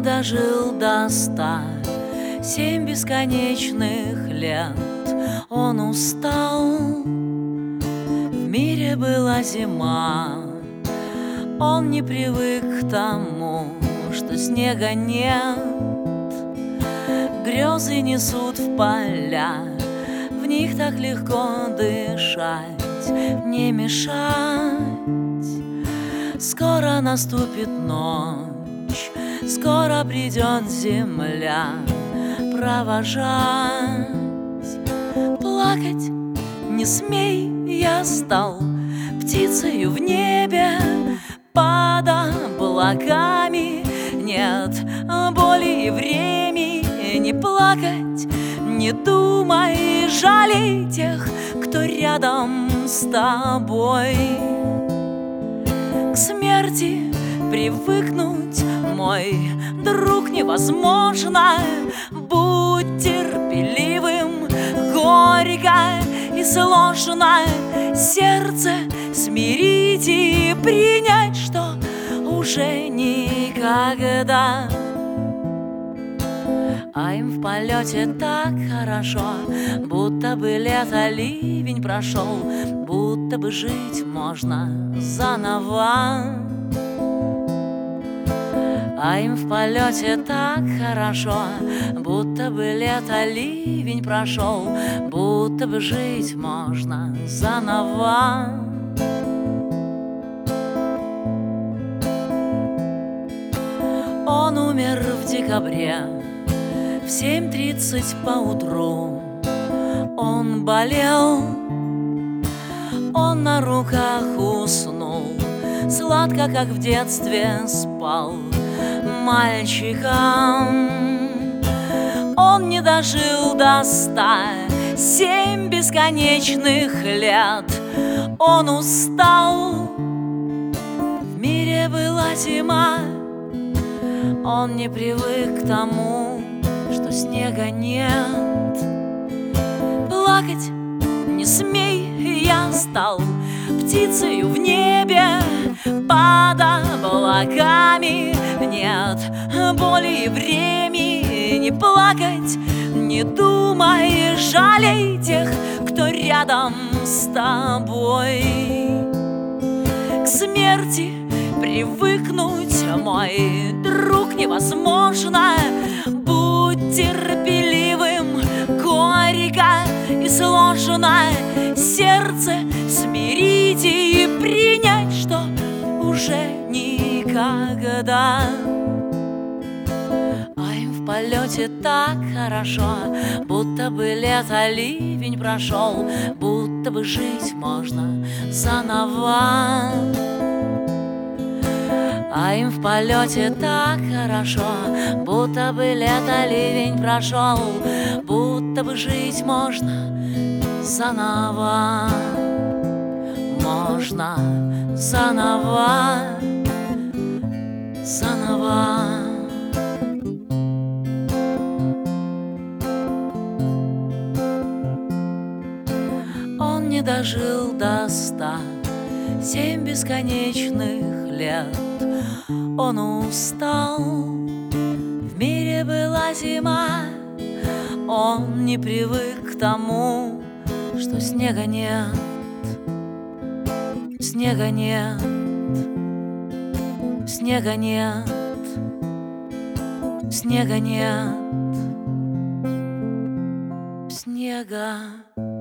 дожил до 107 бесконечных лет. Он устал, в мире была зима. Он не привык к тому, что снега нет. Грезы несут в поля, в них так легко дышать, не мешать. Скоро наступит ночь, скоро придет земля провожать. Плакать не смей, я стал птицею в небе под облаками. Нет боли и времени плакать, не думай, жалей тех, кто рядом с тобой. К смерти привыкнуть, мой друг, невозможно. Будь терпеливым, горько и сложно сердце смирить и принять, что уже никогда. А им в полете так хорошо, будто бы лето ливень прошел, будто бы жить можно заново. А им в полете так хорошо, будто бы лето ливень прошел, будто бы жить можно заново. Он умер в декабре в 7:30 поутру. Он болел, он на руках уснул, сладко, как в детстве спал мальчиком. Он не дожил до 107 бесконечных лет. Он устал, в мире была зима. Он не привык к тому, что снега нет. Плакать не смей, я стал птицею в небе под облаками. Нет боли и времени плакать, не думай, жалей тех, кто рядом с тобой. К смерти привыкнуть, мой друг, невозможно. Будь терпеливым, горько и сложно сердце смирить и принять, что уже никогда. А им в полете так хорошо, будто бы лето ливень прошел, будто бы жить можно заново. А им в полете так хорошо, будто бы лето ливень прошел, будто бы жить можно заново. Можно заново, заново. Он не дожил до 107 бесконечных лет. Он устал, в мире была зима. Он не привык к тому, что снега нет. Снега нет, снега нет, снега нет, снега.